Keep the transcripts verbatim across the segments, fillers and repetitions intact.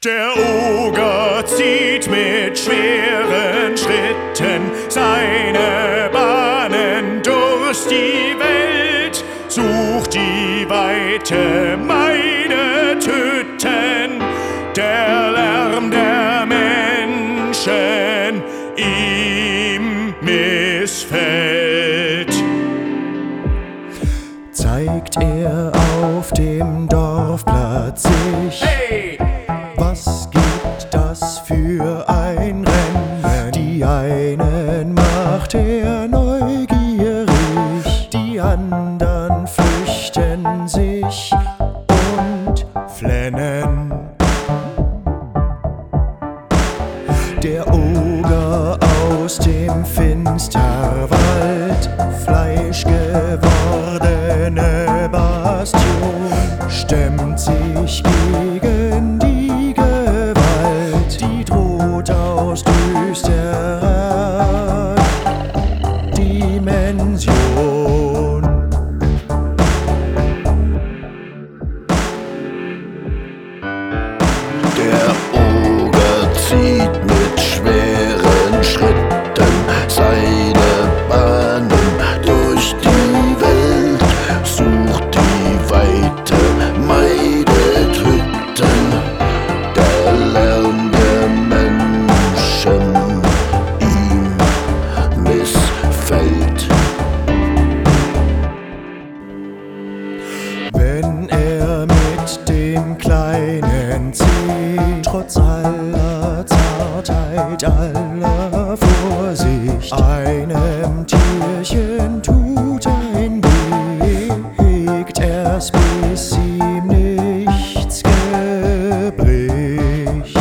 Der Oger zieht mit schweren Schritten seine Bahnen durch die Welt, sucht die Weite, meidet Hütten, der Lärm der Menschen ihm missfällt. Zeigt er auf dem Dorfplatz sich, Hey! Was gibt das für ein Rennen? Die einen macht er neugierig, die anderen fürchten sich und flennen. Der Oger aus dem Finsterwald, fleischgewordene Bastion, stemmt sich gegen die Gewalt, die droht aus düsterer Dimension. Der Oger zieht mit schweren Schritten seine Bahnen durch die Welt, sucht die Weite, meidet Hütten, der Lärm der Menschen ihm missfällt. Wenn er mit dem Kleinen zieht, trotz aller Zartheit, aller Vorsicht, einem Tierchen tut ein weh, hegt er's, bis ihm nichts gebricht.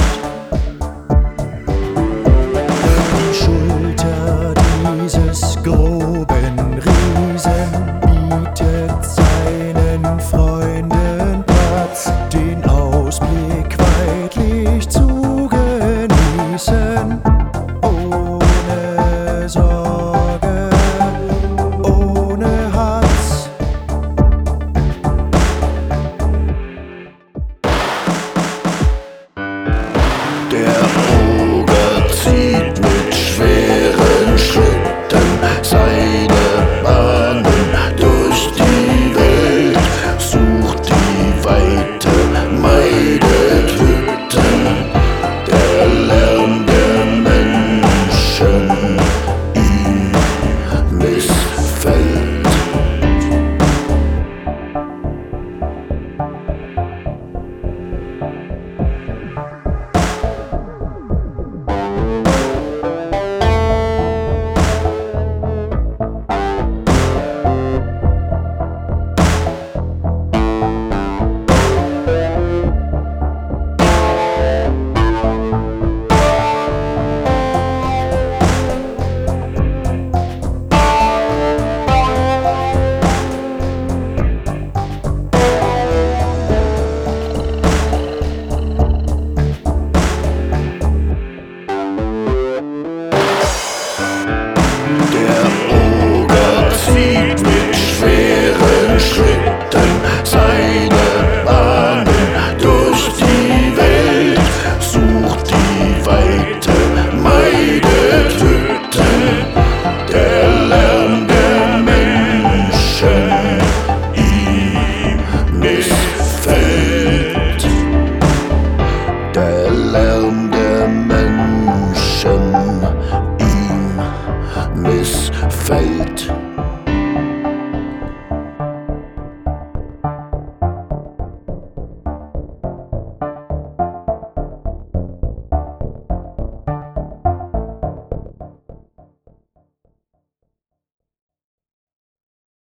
Die Schulter dieses groben Riesen bietet seinen Freunden Platz, den Ausblick weitlich zu genießen, ohne Sorge, ohne Hass. Der Oger zieht mit schweren Schritten seine Bahnen durch die Welt, sucht die Weite, meidet Hütten, der Lärm der Menschen ihm missfällt. Schritten seine Bahnen durch die Welt, sucht die Weite, meidet Hütten, der Lärm der Menschen ihm missfällt. Der Lärm der Menschen ihm missfällt.